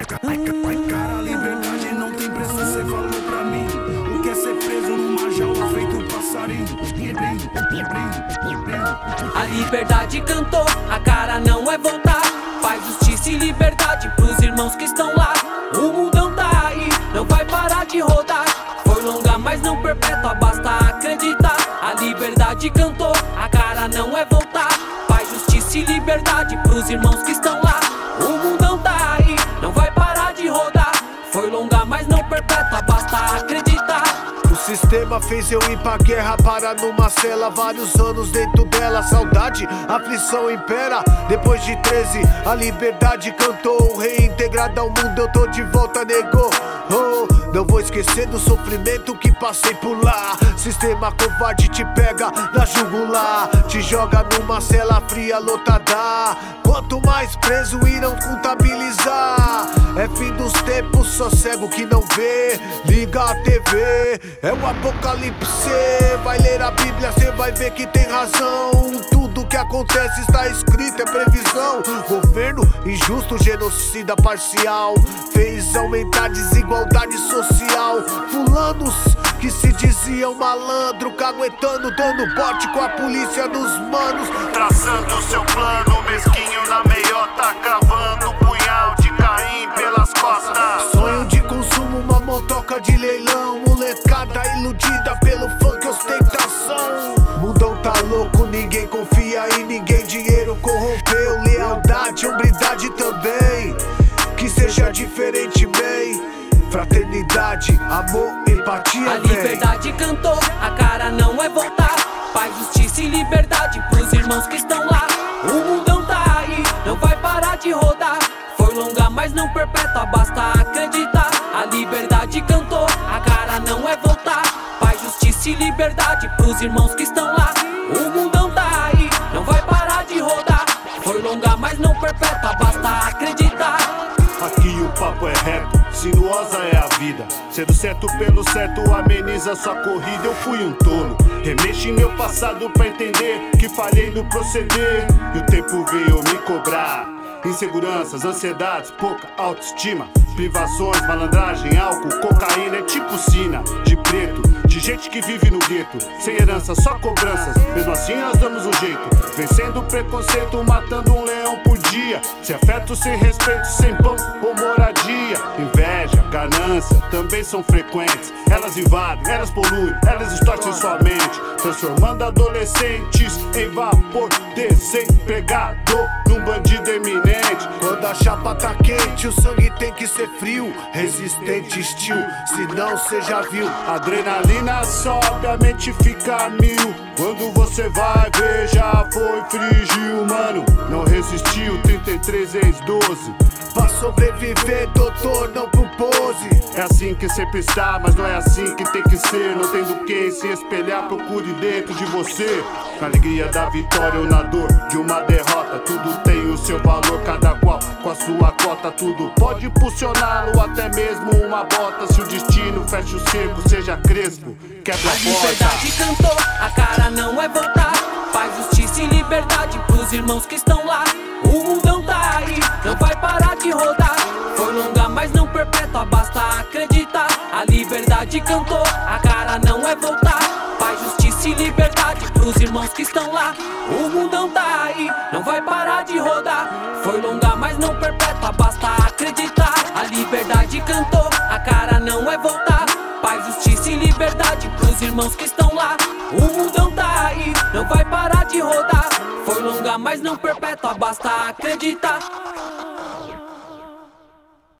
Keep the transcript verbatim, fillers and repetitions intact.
Cara, a liberdade não tem preço, cê falou pra mim. O que é ser preso numa jaula feito passarinho? A liberdade cantou, a cara não é voltar. Paz, justiça e liberdade pros irmãos que estão lá. O mundão tá aí, não vai parar de rodar. Foi longa, mas não perpétua, basta acreditar. A liberdade cantou, a cara não é voltar. Paz, justiça e liberdade pros irmãos que estão lá. O mundão tá aí, não vai parar de rodar. Foi longa, mas não perpétua, basta acreditar. O sistema fez eu ir pra guerra, para numa cela, vários anos dentro dela. Saudade, aflição impera. Depois de treze, a liberdade cantou. Reintegrada ao mundo, eu tô de volta, negou. Oh, não vou esquecer do sofrimento que passei por lá. Sistema covarde te pega na jugular, te joga numa cela fria lotada. Quanto mais preso irão contabilizar. É fim dos tempos, só cego que não vê. Liga a T V, é o apocalipse. Vai ler a Bíblia, cê vai ver que tem razão. Tudo que acontece está escrito, é previsão. Governo injusto, genocida parcial, fez aumentar a desigualdade social. Fulanos que se diziam malandro, caguetando, dando bote com a polícia nos manos, traçando seu plano mesquinho na meiota, cravando um punhal de Caim pelas costas. Sonho de consumo, uma motoca de leilão. Molecada iludida pelo funk, ostentação. Mundão tá louco, ninguém confia em ninguém. Dinheiro corrompeu, lealdade, hombridade também. Que seja diferente, man. Fraternidade, amor, empatia, a liberdade cantou, a cara não é voltar. Paz, justiça e liberdade pros irmãos que estão lá. O mundão tá aí, não vai parar de rodar. Foi longa, mas não perpétua, basta acreditar. A liberdade cantou, a cara não é voltar. Paz, justiça e liberdade pros irmãos que estão lá. O mundão tá aí, não vai parar de rodar. Foi longa, mas não perpétua, basta acreditar. Aqui o papo é reto, sinuosa é a vida. Sendo certo pelo certo, ameniza sua corrida. Eu fui um tolo, remexo em meu passado pra entender que falhei no proceder. E o tempo veio me cobrar. Inseguranças, ansiedades, pouca autoestima, privações, malandragem, álcool, cocaína. É tipo sina de preto, de gente que vive no gueto, sem herança, só cobranças. Mesmo assim nós damos um jeito, vencendo o preconceito, matando um leão por dia. Sem afeto, sem respeito, sem pão ou moradia. Inveja, ganância, também são frequentes. Elas invadem, elas poluem, elas distorcem sua mente, transformando adolescentes em vapor desempregado, num bandido eminente. Quando a chapa tá quente, o sangue tem que ser frio, resistente, estilo, senão cê já viu. Adrenalina sobe, a mente fica a mil. Quando você vai ver, já foi frigio, mano. Não resistiu, trinta e três ex doze. Pra sobreviver, doutor, não pro pose. É assim que sempre está, mas não é assim que tem que ser. Não tem do que se espelhar, procure dentro de você. Na alegria da vitória ou na dor de uma derrota, tudo tem o seu valor, cada qual com a sua cota. Tudo pode impulsioná-lo, até mesmo uma bota. Se o destino fecha o cerco, seja crespo, quebra a porta. A liberdade cantou, a cara não é voltar. Paz, justiça e liberdade pros irmãos que estão lá. O mundão tá aí, não vai parar de rodar. Foi longa, mas não perpétua, basta acreditar. A liberdade cantou, a cara não é voltar. Paz, justiça e liberdade pros irmãos que estão lá. O mundão tá aí, não vai parar de rodar. Foi longa, mas não perpétua, basta acreditar. A liberdade cantou, a cara não é voltar. Paz, justiça e liberdade pros irmãos que estão lá. O mundão tá aí, não vai parar de rodar. Foi longa, mas não perpétua, basta acreditar.